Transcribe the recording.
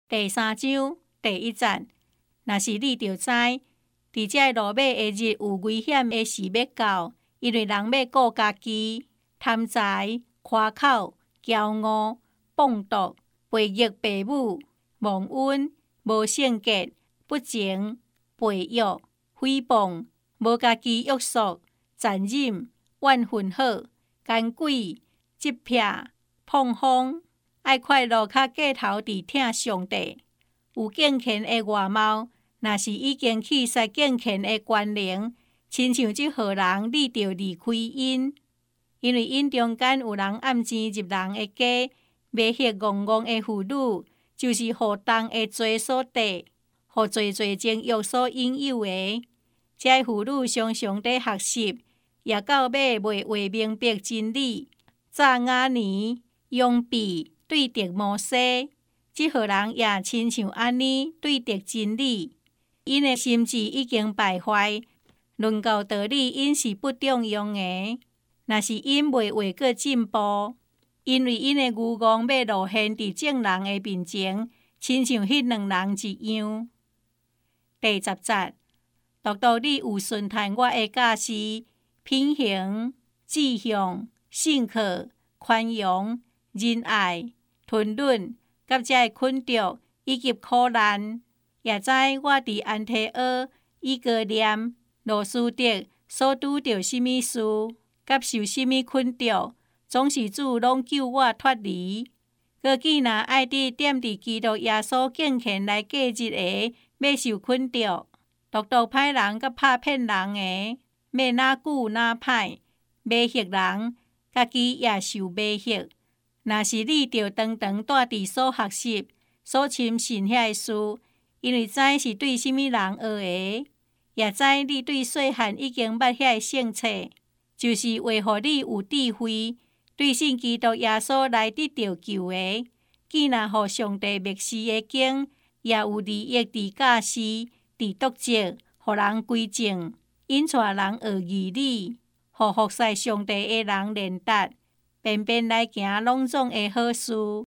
第3章第1節，若是你著知，佇這落尾的日有危險的事要到，因為人要顧家己，貪財、誇口、驕傲、謗讟、背逆父母、忘恩、無聖潔、不淨、背約、誹謗、無家己約束、殘忍、怨憤恨、奸詭、欺騙、膨風，愛快樂較過頭佇疼上帝。有敬虔的外貌，若是已經去世敬虔的關靈，親像這號人，你著離開因，因為因中間有人暗錢入人的家，賣血戇戇的婦女，就是予重的罪所逮，予罪情欲所引誘的。這婦女常常在學習，也到尾袂話明白真理。早雅年用筆對敵摩西。這號人也親像安尼對敵真理，因的心智已經敗壞，論到道理因是不中用的。若是因袂話閣進步，因為因的愚妄要露現佇眾人的面前，親像迄兩人一樣。第10節，獨獨你有順從我的教示，品行、志向、信靠、寬容、仁愛、吞忍。甲這捆著以及苦難，也知我佇安提阿、以哥念、羅斯德所拄着什麼事，甲受什麼捆著，總是主攏救我脫離。閣既若愛佇踮佇基督耶穌敬虔來過日的，要受捆著，獨獨歹人甲拍騙人的，要哪久哪歹，賣血人，家己也受賣血。若是你著常常住佇所學習、所深信遐的事，因為知是對什麼人學的，也知你對細漢已經捌遐的聖冊，就是為互你有智慧，對信基督耶穌來得到救的。既若互上帝默示的經，也有利益佇教示、佇督責，互人歸正，引帶人學義理，互服侍上帝的人練達。便便來行攏總的好事。